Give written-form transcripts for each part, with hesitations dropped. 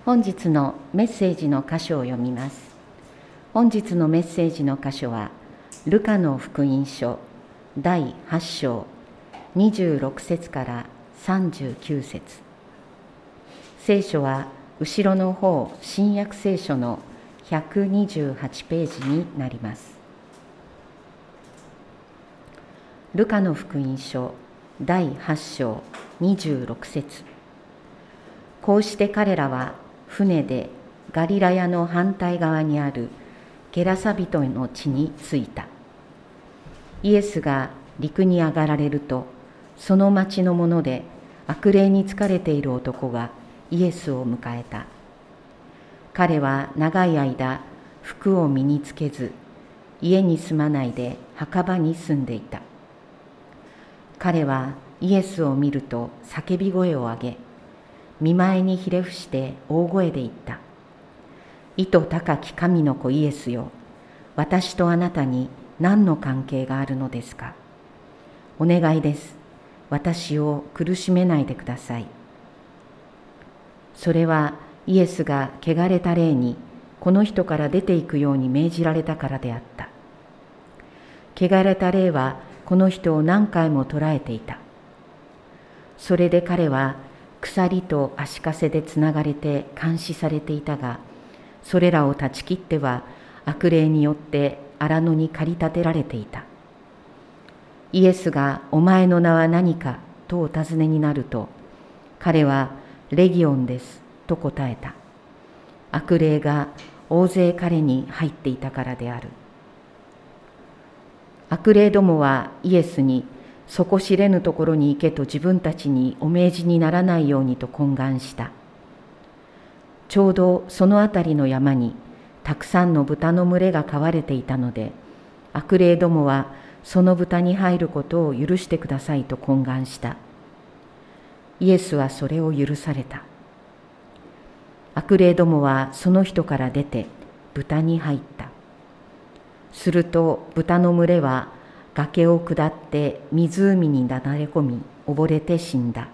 本日のメッセージの箇所を読みます。本日のメッセージの箇所は、ルカの福音書第8章26節から39節。聖書は後ろの方、新約聖書の128ページになります。ルカの福音書第8章26節。こうして彼らは船でガリラヤの反対側にあるゲラサ人の地に着いた。イエスが陸に上がられると、その町の者で悪霊に疲れている男がイエスを迎えた。彼は長い間服を身につけず、家に住まないで墓場に住んでいた。彼はイエスを見ると叫び声を上げ、見舞いにひれ伏して大声で言った。意図高き神の子イエスよ、私とあなたに何の関係があるのですか。お願いです。私を苦しめないでください。それはイエスが汚れた霊にこの人から出ていくように命じられたからであった。汚れた霊はこの人を何回も捕らえていた。それで彼は鎖と足かせでつながれて監視されていたが、それらを断ち切っては悪霊によって荒野に駆り立てられていた。イエスがお前の名は何かとお尋ねになると、彼はレギオンですと答えた。悪霊が大勢彼に入っていたからである。悪霊どもはイエスに、底知れぬところに行けと自分たちにお命じにならないようにと懇願した。ちょうどそのあたりの山にたくさんの豚の群れが飼われていたので、悪霊どもはその豚に入ることを許してくださいと懇願した。イエスはそれを許された。悪霊どもはその人から出て豚に入った。すると豚の群れは崖を下って湖になだれ込み、溺れて死んだ。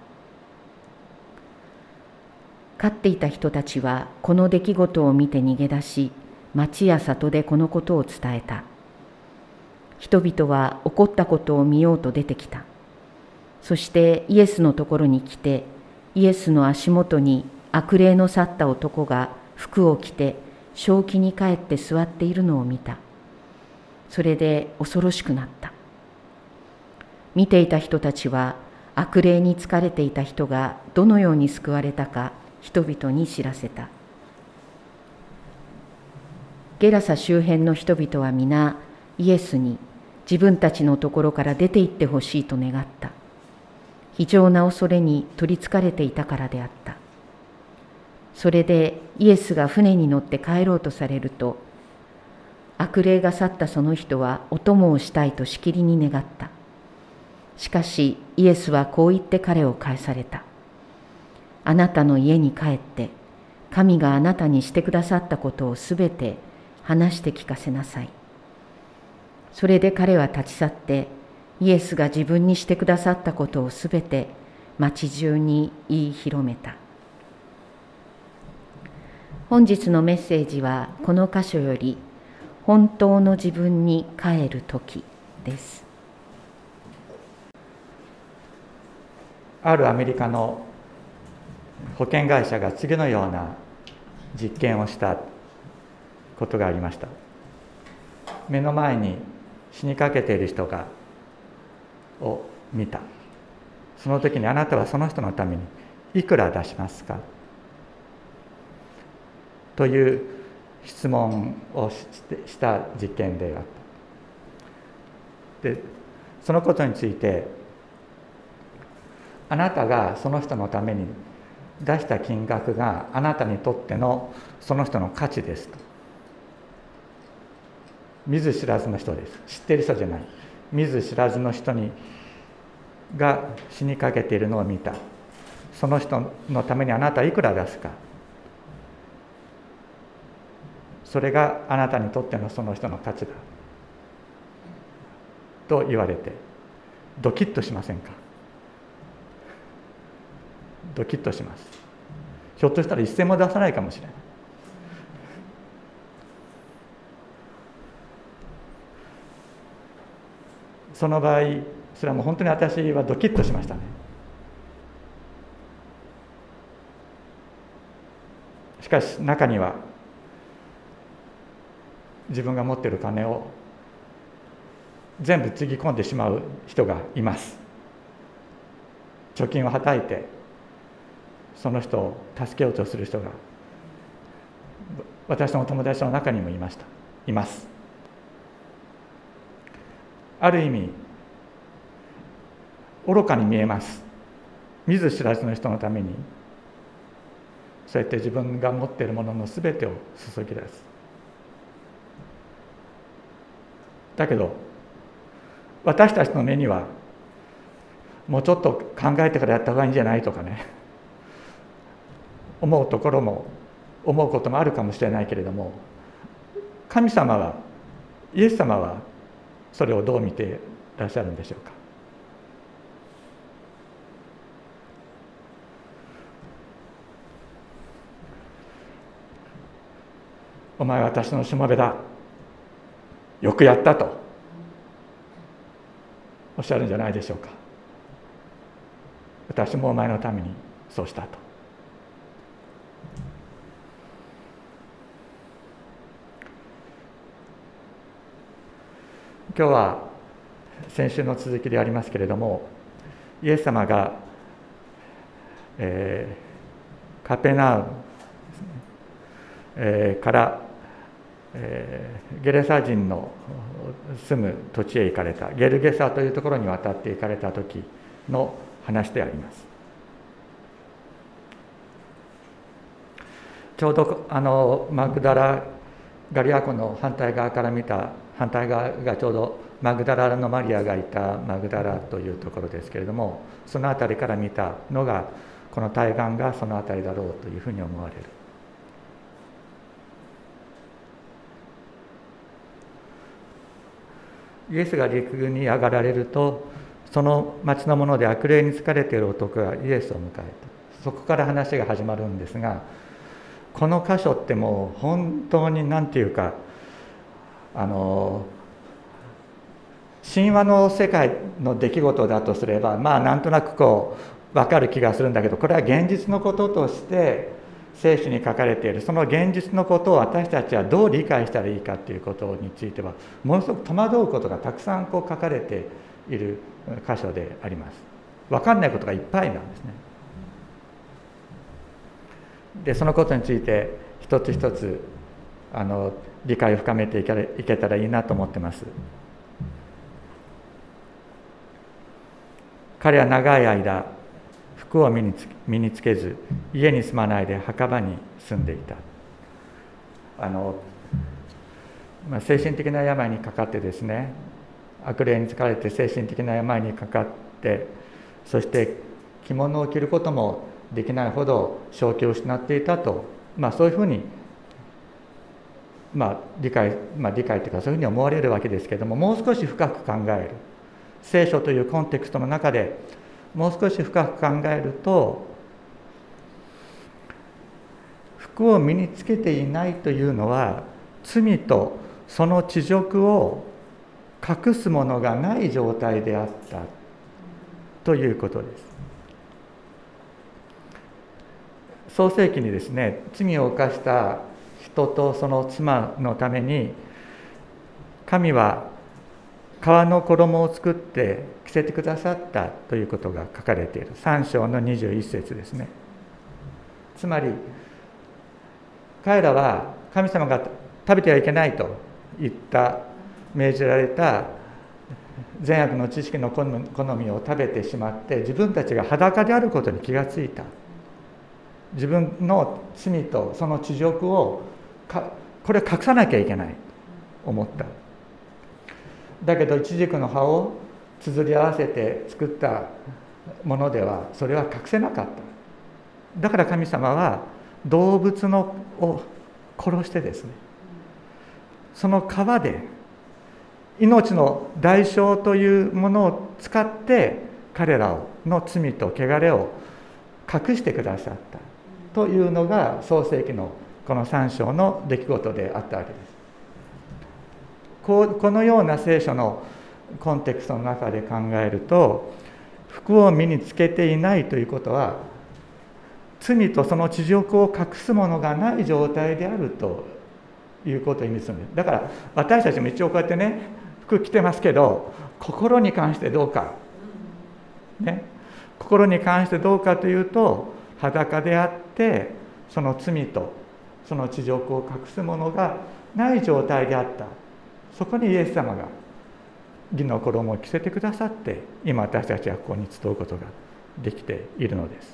飼っていた人たちはこの出来事を見て逃げ出し、町や里でこのことを伝えた。人々は起こったことを見ようと出てきた。そしてイエスのところに来て、イエスの足元に悪霊の去った男が服を着て正気に帰って座っているのを見た。それで恐ろしくなった。見ていた人たちは悪霊に疲れていた人がどのように救われたか人々に知らせた。ゲラサ周辺の人々は皆イエスに自分たちのところから出て行ってほしいと願った。非常な恐れに取りつかれていたからであった。それでイエスが船に乗って帰ろうとされると、悪霊が去ったその人はお供をしたいとしきりに願った。しかしイエスはこう言って彼を返された。あなたの家に帰って、神があなたにしてくださったことをすべて話して聞かせなさい。それで彼は立ち去って、イエスが自分にしてくださったことをすべて町中に言い広めた。本日のメッセージはこの箇所より、本当の自分に帰るときです。 あるアメリカの保険会社が次のような実験をしたことがありました。目の前に死にかけている人を見た。その時にあなたはその人のためにいくら出しますかという質問をした実験であった。で、そのことについて、あなたがその人のために出した金額があなたにとってのその人の価値ですと。見ず知らずの人です。知っている人じゃない。見ず知らずの人が死にかけているのを見た。その人のためにあなたはいくら出すか。それがあなたにとってのその人の価値だと言われて、ドキッとしませんか。ドキッとします。 ひょっとしたら一銭も出さないかもしれない。その場合、それはもう本当に私はドキッとしましたね。しかし中には自分が持っている金を全部つぎ込んでしまう人がいます。貯金をはたいてその人を助けようとする人が私の友達の中にもいます。ある意味愚かに見えます。見ず知らずの人のためにそうやって自分が持っているもののすべてを注ぎ出す。だけど私たちの目にはもうちょっと考えてからやった方がいいんじゃないとかね、思うこともあるかもしれないけれども、神様は、イエス様はそれをどう見ていらっしゃるんでしょうか。お前は私のしもべだ、よくやったとおっしゃるんじゃないでしょうか。私もお前のためにそうしたと。今日は先週の続きでありますけれども、イエス様が、カペナウム、からゲレサ人の住む土地へ行かれた、ゲルゲサというところに渡って行かれた時の話であります。ちょうどマグダラガリア湖の反対側から見た、反対側がちょうどマグダラのマリアがいたマグダラというところですけれども、その辺りから見たのがこの対岸がその辺りだろうというふうに思われる。イエスが陸に上がられると、その町の者で悪霊に疲れている男がイエスを迎えた。そこから話が始まるんですが、この箇所ってもう本当に何ていうか、神話の世界の出来事だとすれば、まあなんとなくこう分かる気がするんだけど、これは現実のこととして聖書に書かれている。その現実のことを私たちはどう理解したらいいかということについてはものすごく戸惑うことがたくさんこう書かれている箇所であります。分かんないことがいっぱいなんですね。でそのことについて一つ一つ理解を深めていけたらいいなと思ってます。彼は長い間服を身につけず、家に住まないで墓場に住んでいた。精神的な病にかかってですね、悪霊に疲れて精神的な病にかかって、そして着物を着ることもできないほど正気を失っていたと、そういうふうに、理解というかそういうふうに思われるわけですけれども、もう少し深く考える、聖書というコンテクストの中でもう少し深く考えると、服を身につけていないというのは罪とその恥辱を隠すものがない状態であったということです。創世記にですね、罪を犯した人とその妻のために神は革の衣を作って着せてくださったということが書かれている。3章の21節ですね。つまり彼らは神様が食べてはいけないと命じられた善悪の知識の好みを食べてしまって、自分たちが裸であることに気がついた。自分の罪とその恥辱をこれを隠さなきゃいけないと思った。だけどイチジクの葉を綴り合わせて作ったものではそれは隠せなかった。だから神様は動物を殺してですね、その皮で命の代償というものを使って彼らの罪と汚れを隠してくださったというのが創世記のこの3章の出来事であったわけです。このような聖書のコンテクストの中で考えると、服を身につけていないということは罪とその恥辱を隠すものがない状態であるということを意味するんです。だから私たちも一応こうやってね、服着てますけど、心に関してどうかね、心に関してどうかというと、裸であってその罪とその恥辱を隠すものがない状態であった。そこにイエス様が義の衣を着せてくださって、今私たちはここに集うことができているのです。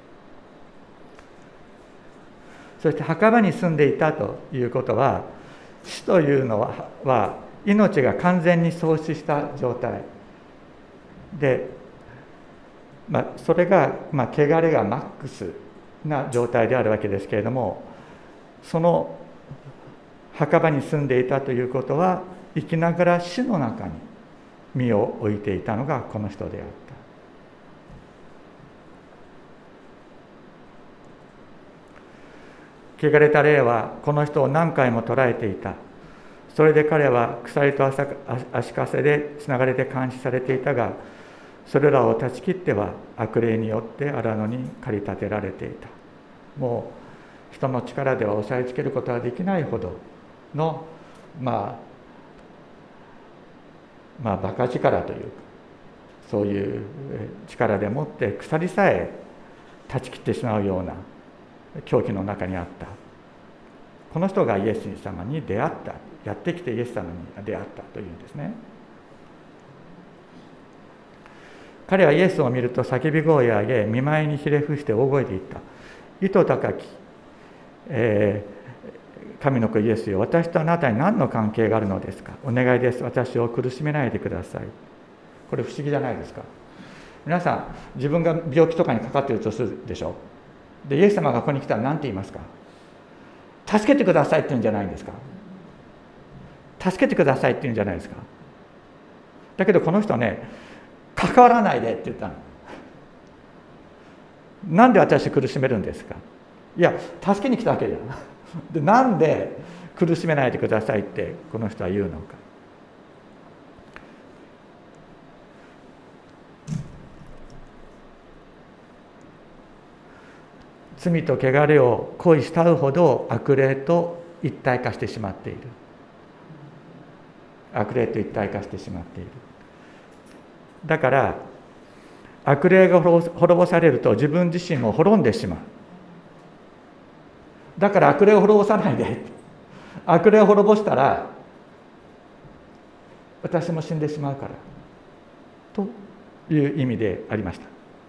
そして墓場に住んでいたということは、死というのは命が完全に喪失した状態で、それが、汚れがマックスな状態であるわけですけれども、その墓場に住んでいたということは、生きながら死の中に身を置いていたのがこの人であった。汚れた霊はこの人を何回も捕らえていた。それで彼は鎖と足かせでつながれて監視されていたが、それらを断ち切っては悪霊によって荒野に駆り立てられていた。もう人の力では抑えつけることはできないほどのバカ力というか、そういう力でもって鎖さえ断ち切ってしまうような狂気の中にあった。この人がイエス様に出会った、やってきてイエス様に出会ったというんですね。彼はイエスを見ると叫び声を上げ、見舞いにひれ伏して大声で言った。意図高き、神の子イエスよ、私とあなたに何の関係があるのですか。お願いです、私を苦しめないでください。これ不思議じゃないですか。皆さん、自分が病気とかにかかっているとするでしょ。でイエス様がここに来たら何て言いますか。助けてくださいって言うんじゃないんですか。助けてくださいって言うんじゃないですか。だけどこの人ね、関わらないでって言ったの。なんで私苦しめるんですか。いや、助けに来たわけじゃん。でなんで苦しめないでくださいってこの人は言うのか。罪と汚れを恋したうほど悪霊と一体化してしまっている。悪霊と一体化してしまっている。だから悪霊が滅ぼされると自分自身も滅んでしまう。だから悪霊を滅ぼさないで。悪霊を滅ぼしたら私も死んでしまうからという意味でありました。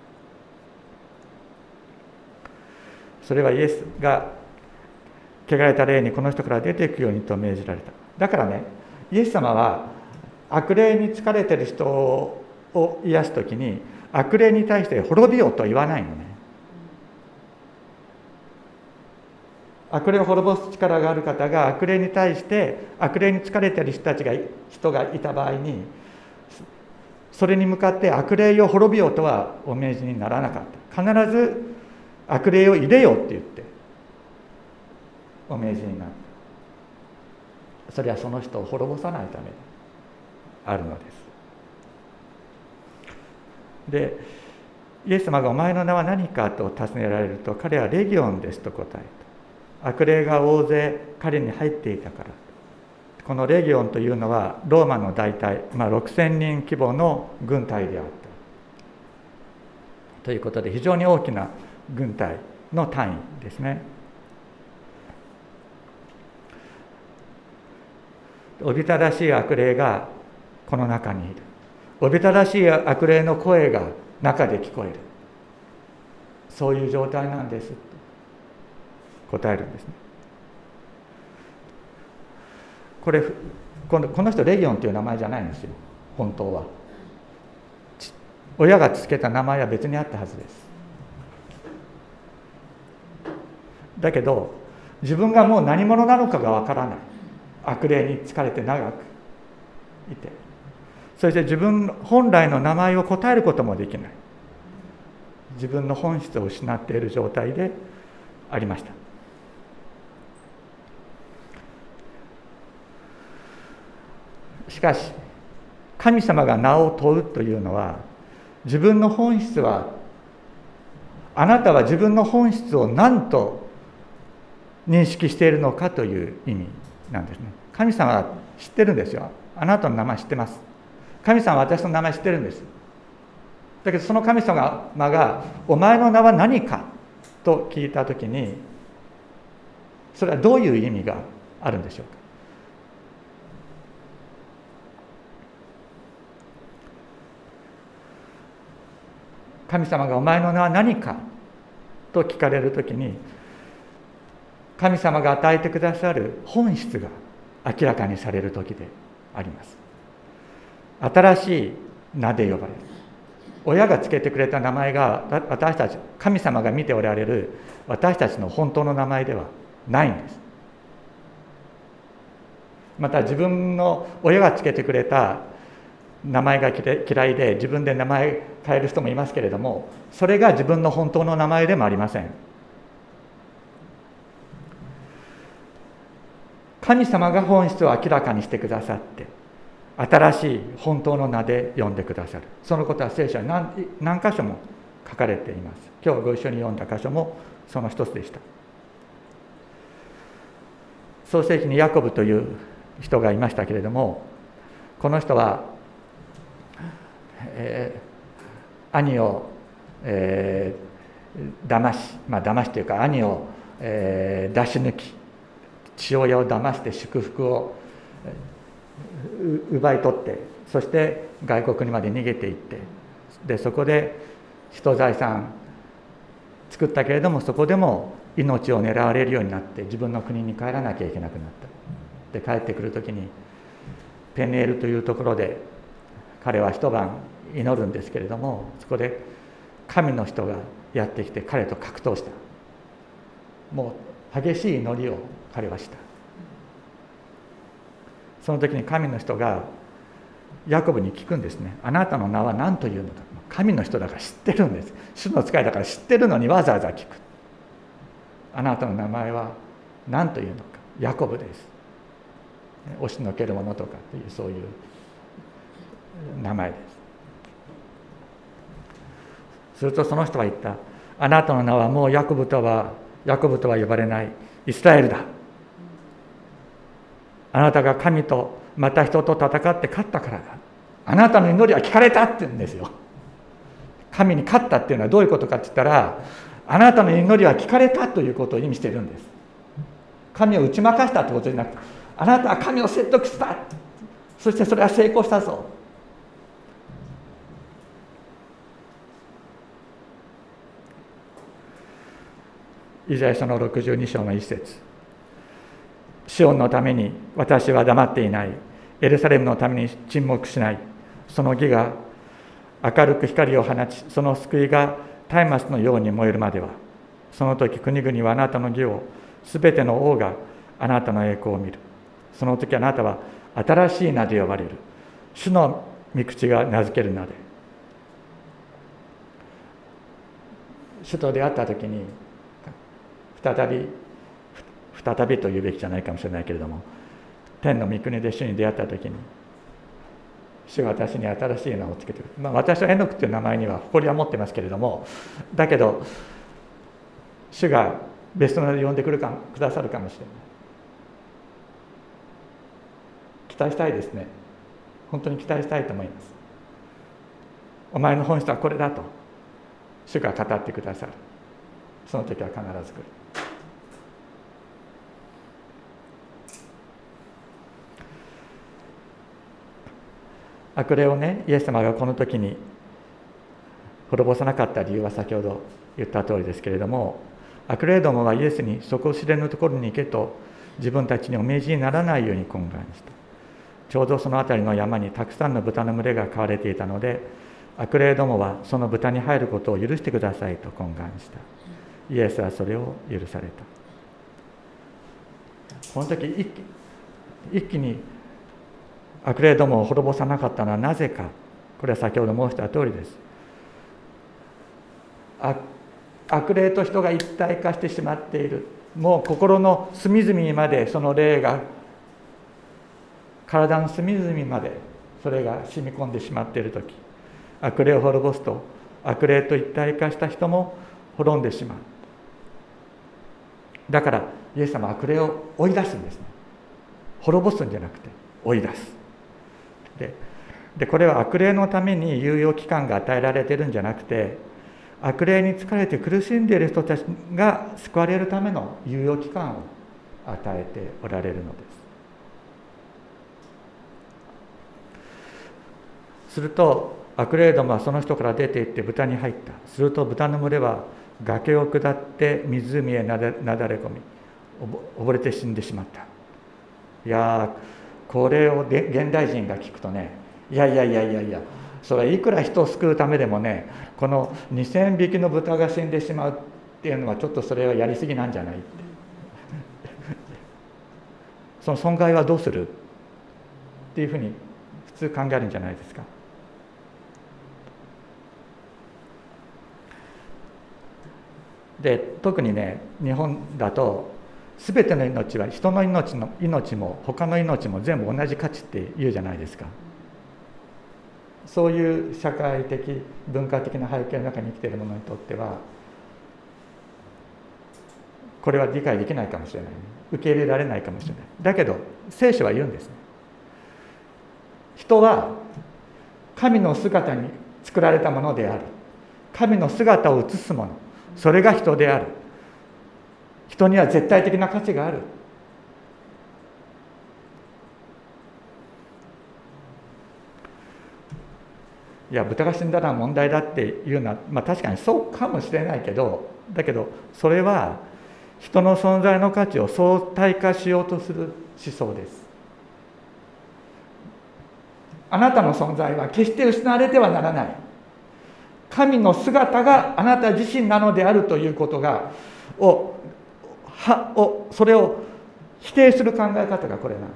それはイエスが汚れた霊にこの人から出ていくようにと命じられた。だからね、イエス様は悪霊に疲れている人を癒すときに悪霊に対して滅びようとは言わないのね。悪霊を滅ぼす力がある方が悪霊に対して悪霊に疲れている人がいた場合に、それに向かって悪霊を滅びようとはお命じにならなかった。必ず悪霊を入れようって言ってお命じになった。それはその人を滅ぼさないためであるのです。でイエス様がお前の名は何かと尋ねられると、彼はレギオンですと答えた。悪霊が大勢彼に入っていたから。このレギオンというのはローマの大隊、6000人規模の軍隊であったということで、非常に大きな軍隊の単位ですね。おびただしい悪霊がこの中にいる。おびただしい悪霊の声が中で聞こえる。そういう状態なんですと答えるんですね。この人レギオンという名前じゃないんですよ。本当は親がつけた名前は別にあったはずです。だけど自分がもう何者なのかがわからない。悪霊に疲れて長くいて、そして自分本来の名前を答えることもできない。自分の本質を失っている状態でありました。しかし神様が名を問うというのは、自分の本質は、あなたは自分の本質を何と認識しているのかという意味なんですね。神様は知ってるんですよ。あなたの名前知ってます。神様は私の名前知ってるんです。だけどその神様がお前の名は何かと聞いたときに、それはどういう意味があるんでしょうか。神様がお前の名は何かと聞かれるときに、神様が与えてくださる本質が明らかにされるときであります。新しい名で呼ばれる。親がつけてくれた名前が私たち、神様が見ておられる私たちの本当の名前ではないんです。また自分の親がつけてくれた名前が嫌いで自分で名前変える人もいますけれども、それが自分の本当の名前でもありません。神様が本質を明らかにしてくださって、新しい本当の名で呼んでくださる。そのことは聖書に 何箇所も書かれています。今日ご一緒に読んだ箇所もその一つでした。創世記にヤコブという人がいましたけれども、この人は、兄を、騙しというか兄を、出し抜き、父親を騙して祝福を奪い取って、そして外国にまで逃げていって、でそこで人財産作ったけれども、そこでも命を狙われるようになって自分の国に帰らなきゃいけなくなった。で帰ってくるときにペネールというところで彼は一晩祈るんですけれども、そこで神の人がやってきて彼と格闘した。もう激しい祈りを彼はした。その時に神の人がヤコブに聞くんですね。あなたの名は何というのか。神の人だから知ってるんです。主の使いだから知ってるのにわざわざ聞く。あなたの名前は何というのか。ヤコブです。押しのけるものとかというそういう名前です。するとその人は言った。あなたの名はもうヤコブとは呼ばれないイスラエルだ。あなたが神とまた人と戦って勝ったからだ。あなたの祈りは聞かれたって言うんですよ。神に勝ったっていうのはどういうことかって言ったら、あなたの祈りは聞かれたということを意味しているんです。神を打ち負かしたってことじゃなくて、あなたは神を説得した。そしてそれは成功したぞ。イザヤ書の62章の一節。シオンのために私は黙っていない。エルサレムのために沈黙しない。その義が明るく光を放ち、その救いが松明のように燃えるまでは、その時国々はあなたの義を、すべての王があなたの栄光を見る。その時あなたは新しい名で呼ばれる。主の御口が名付ける名で。主と出会った時に再びと言うべきじゃないかもしれないけれども、天の御国で主に出会った時に、主が私に新しい名をつけてくる。私はエノクという名前には誇りは持ってますけれども、だけど主が別の名で呼んでくださるかもしれない。期待したいですね。本当に期待したいと思います。お前の本質はこれだと主が語ってくださる。その時は必ず来る。悪霊をね、イエス様がこの時に滅ぼさなかった理由は先ほど言った通りですけれども、悪霊どもはイエスに底知れぬところに行けと自分たちにお命じにならないように懇願した。ちょうどその辺りの山にたくさんの豚の群れが飼われていたので、悪霊どもはその豚に入ることを許してくださいと懇願した。イエスはそれを許された。この時一気に悪霊どもを滅ぼさなかったのはなぜか。これは先ほど申した通りです。 悪霊と人が一体化してしまっている、もう心の隅々にまでその霊が、体の隅々までそれが染み込んでしまっているとき、悪霊を滅ぼすと悪霊と一体化した人も滅んでしまう。だからイエス様は悪霊を追い出すんですね。滅ぼすんじゃなくて追い出す。でこれは悪霊のために猶予期間が与えられているんじゃなくて、悪霊に疲れて苦しんでいる人たちが救われるための猶予期間を与えておられるのです。すると悪霊どもはその人から出て行って豚に入った。すると豚の群れは崖を下って湖へなだれ込み溺れて死んでしまった。いやこれを現代人が聞くとね、いやそれはいくら人を救うためでもね、この2000匹の豚が死んでしまうっていうのはちょっとそれはやりすぎなんじゃないってその損害はどうするっていうふうに普通考えるんじゃないですか。で特にね、日本だと全ての命は、人の命も他の命も全部同じ価値って言うじゃないですか。そういう社会的文化的な背景の中に生きている者にとってはこれは理解できないかもしれない、受け入れられないかもしれない。だけど聖書は言うんですね。人は神の姿に作られたものである。神の姿を映すもの、それが人である。人には絶対的な価値がある。いや豚が死んだら問題だっていうのは、確かにそうかもしれないけど、だけどそれは人の存在の価値を相対化しようとする思想です。あなたの存在は決して失われてはならない。神の姿があなた自身なのであるということがそれを否定する考え方がこれなんです。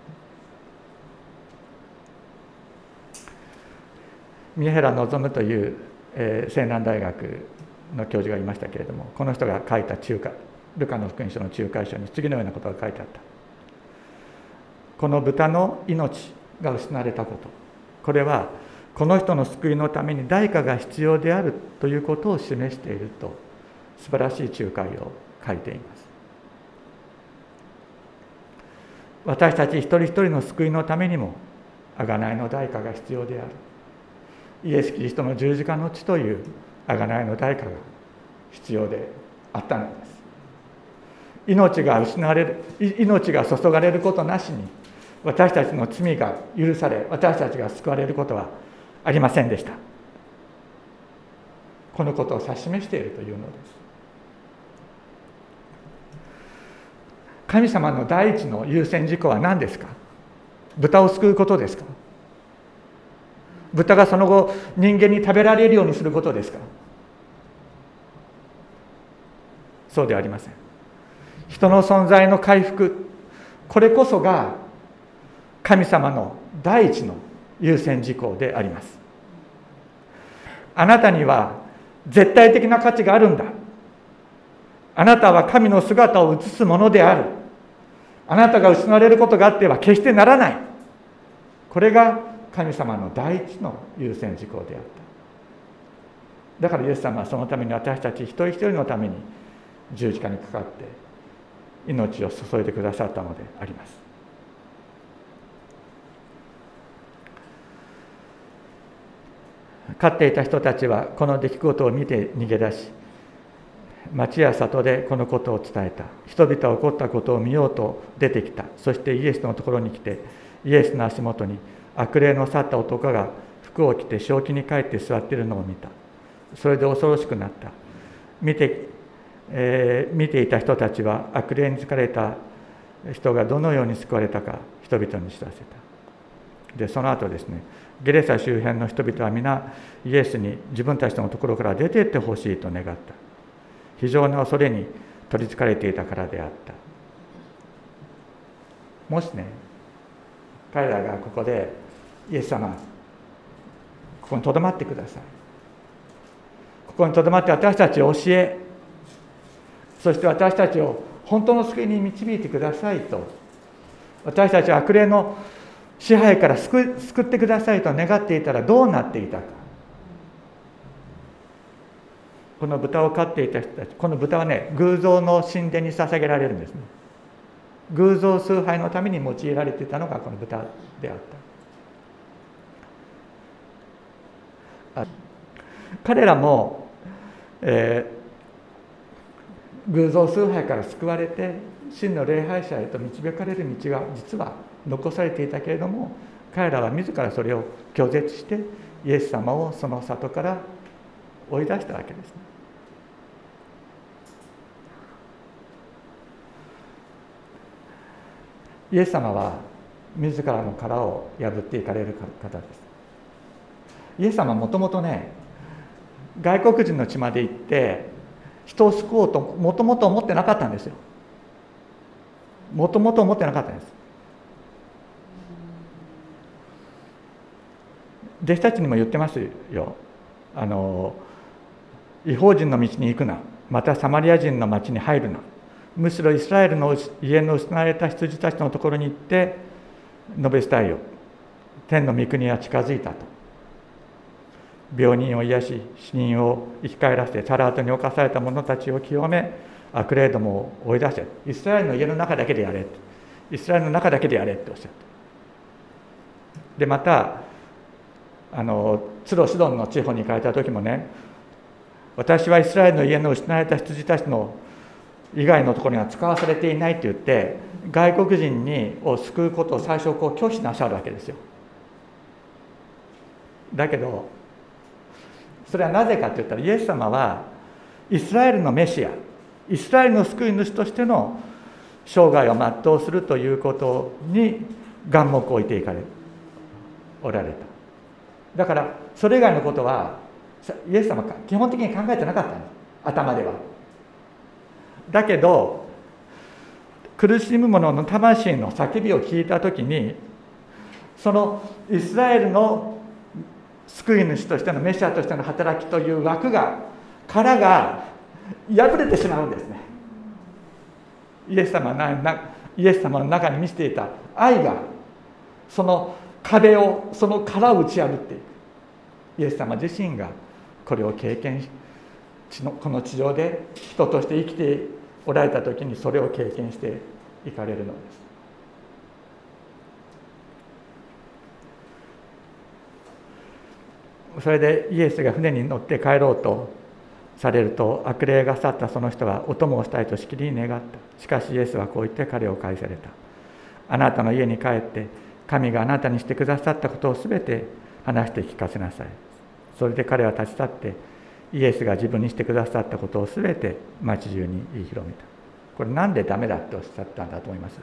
宮平望という、西南大学の教授がいましたけれども、この人が書いたルカの福音書の仲介書に次のようなことが書いてあった。この豚の命が失われたこと、これはこの人の救いのために代価が必要であるということを示していると、素晴らしい仲介を書いています。私たち一人一人の救いのためにも贖いの代価が必要である。イエス・キリストの十字架の地という贖いの代価が必要であったのです。命が失われる、命が注がれることなしに私たちの罪が許され、私たちが救われることはありませんでした。このことを指し示しているというのです。神様の第一の優先事項は何ですか？豚を救うことですか？豚がその後人間に食べられるようにすることですか？そうではありません。人の存在の回復、これこそが神様の第一の優先事項であります。あなたには絶対的な価値があるんだ。あなたは神の姿を映すものである。あなたが失われることがあっては決してならない。これが神様の第一の優先事項であった。だからイエス様はそのために私たち一人一人のために十字架にかかって命を注いでくださったのであります。飼っていた人たちはこの出来事を見て逃げ出し、町や里でこのことを伝えた。人々は起こったことを見ようと出てきた。そしてイエスのところに来て、イエスの足元に悪霊の去った男が服を着て正気に帰って座っているのを見た。それで恐ろしくなった。見ていた人たちは悪霊に疲れた人がどのように救われたか人々に知らせた。でその後ですね、ゲレサ周辺の人々は皆イエスに自分たちのところから出て行ってほしいと願った。非常な恐れに取りつかれていたからであった。もしね、彼らがここでイエス様、ここにとどまってください、 ここにとどまって私たちを教え、そして私たちを本当の救いに導いてくださいと、私たちは悪霊の支配から救ってくださいと願っていたらどうなっていたか。この豚を飼っていた人たち、この豚はね、偶像の神殿に捧げられるんですね。偶像崇拝のために用いられていたのがこの豚であった。彼らも、偶像崇拝から救われて真の礼拝者へと導かれる道が実は残されていたけれども、彼らは自らそれを拒絶してイエス様をその里から追い出したわけですね。イエス様は自らの殻を破っていかれる方です。イエス様はもともとね、外国人の地まで行って人を救おうともともと思ってなかったんですよ。もともと思ってなかったんです。弟子たちにも言ってますよ。異邦人の道に行くな、またサマリア人の町に入るな、むしろイスラエルの家の失われた羊たちのところに行って述べ伝えよ、天の御国は近づいたと。病人を癒し、死人を生き返らせ、サラートに侵された者たちを清め、悪霊どもを追い出せ。イスラエルの家の中だけでやれ、イスラエルの中だけでやれっておっしゃった。でまたツロシドンの地方に行かれた時もね、私はイスラエルの家の失われた羊たちの以外のところには使わされていないと言って、外国人を救うことを最初拒否なさるわけですよ。だけどそれはなぜかといったら、イエス様はイスラエルのメシア、イスラエルの救い主としての生涯を全うするということに眼目を置いておられた。だからそれ以外のことはイエス様は基本的に考えてなかったんです、頭では。だけど苦しむ者の魂の叫びを聞いたときに、そのイスラエルの救い主としてのメシアとしての働きという殻が破れてしまうんですね。イエス様の中に満ちていた愛がその壁を、その殻を打ち破っていく。イエス様自身がこれを経験し、この地上で人として生きておられた時にそれを経験していかれるのです。それでイエスが船に乗って帰ろうとされると、悪霊が去ったその人はお供をしたいとしきりに願った。しかしイエスはこう言って彼を返された。あなたの家に帰って神があなたにしてくださったことをすべて話して聞かせなさい。それで彼は立ち去ってイエスが自分にしてくださったことをすべて町中に言い広めた。これなんでダメだっておっしゃったんだと思います？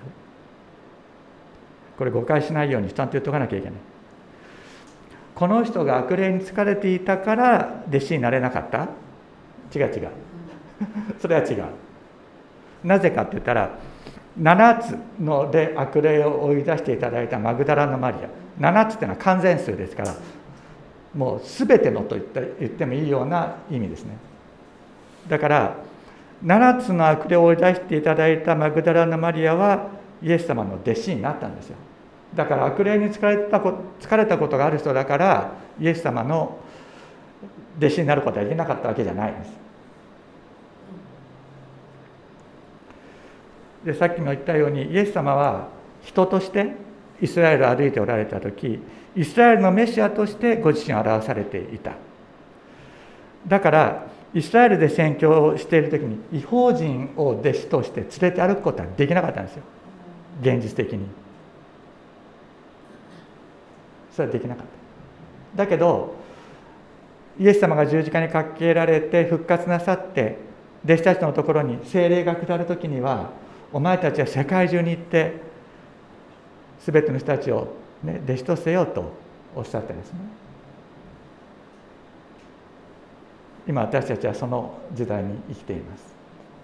これ誤解しないようにちゃんと言っておかなきゃいけない。この人が悪霊に疲れていたから弟子になれなかった？違うそれは違う。なぜかって言ったら、7つので悪霊を追い出していただいたマグダラのマリア、7つっていうのは完全数ですから、もう全てのと言ってもいいような意味ですね。だから7つの悪霊を追い出していただいたマグダラのマリアはイエス様の弟子になったんですよ。だから悪霊に疲れたことがある人だからイエス様の弟子になることはできなかったわけじゃないんです。でさっきも言ったように、イエス様は人としてイスラエルを歩いておられた時、イスラエルのメシアとしてご自身を表されていた。だからイスラエルで宣教をしている時に異邦人を弟子として連れて歩くことはできなかったんですよ、現実的に。それはできなかった。だけどイエス様が十字架にかけられて復活なさって弟子たちのところに聖霊が下る時には、お前たちは世界中に行って全ての人たちを、弟子とせよとおっしゃってですね。今私たちはその時代に生きています。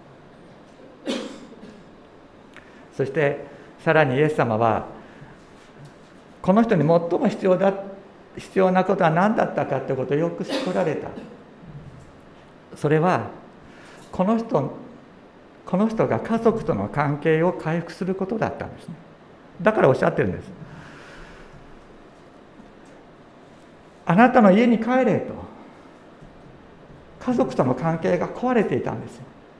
そしてさらにイエス様はこの人に最も必要なことは何だったかということをよく知っておられた。 それはこの人が家族との関係を回復することだったんですね。だからおっしゃってるんです。あなたの家に帰れと。家族との関係が壊れていたんですよ。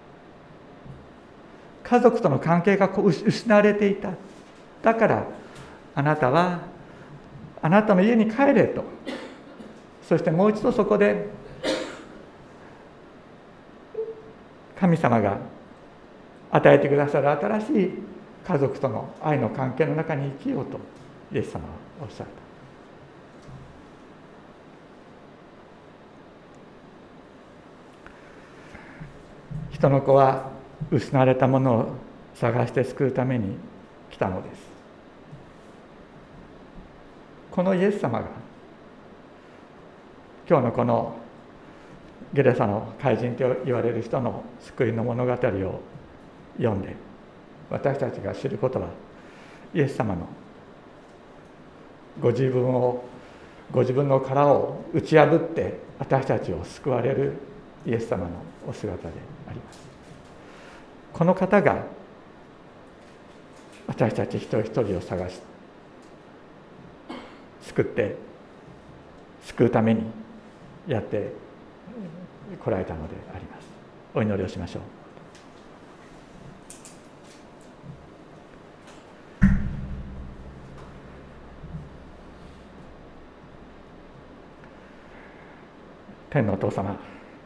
家族との関係が失われていた。だからあなたはあなたの家に帰れと。そしてもう一度そこで神様が与えてくださる新しい家族との愛の関係の中に生きようとイエス様はおっしゃった。人の子は失われたものを探して救うために来たのです。このイエス様が今日のこのゲレサの怪人と言われる人の救いの物語を読んで私たちが知ることは、イエス様のご自分の殻を打ち破って私たちを救われるイエス様のお姿であります。この方が私たち一人一人を探し救うためにやって来られたのであります。お祈りをしましょう。天のお父様、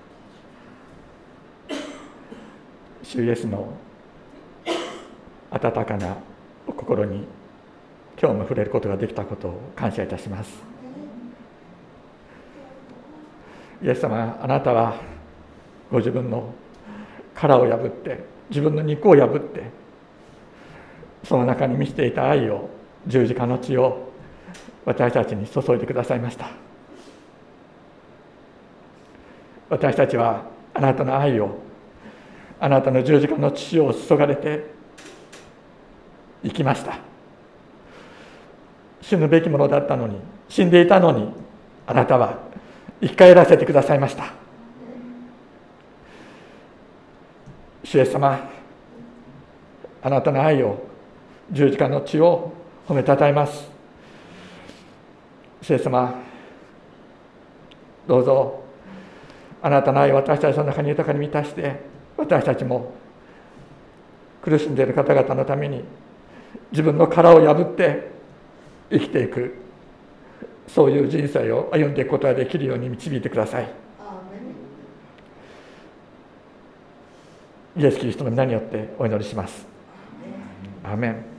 主イエスの温かなお心に今日も触れることができたことを感謝いたします。イエス様、あなたはご自分の殻を破って自分の肉を破ってその中に満ちていた愛を、十字架の血を私たちに注いでくださいました。私たちはあなたの愛を、あなたの十字架の血を注がれて生きました。死ぬべきものだったのに、死んでいたのに、あなたは生き返らせてくださいました。主イエス様、あなたの愛を、十字架の血を褒めたたえます。主イエス様、どうぞあなたの愛を私たちの中に豊かに満たして、私たちも苦しんでいる方々のために自分の殻を破って生きていく、そういう人生を歩んでいくことができるように導いてください。イエス・キリストの皆によってお祈りします。アーメン。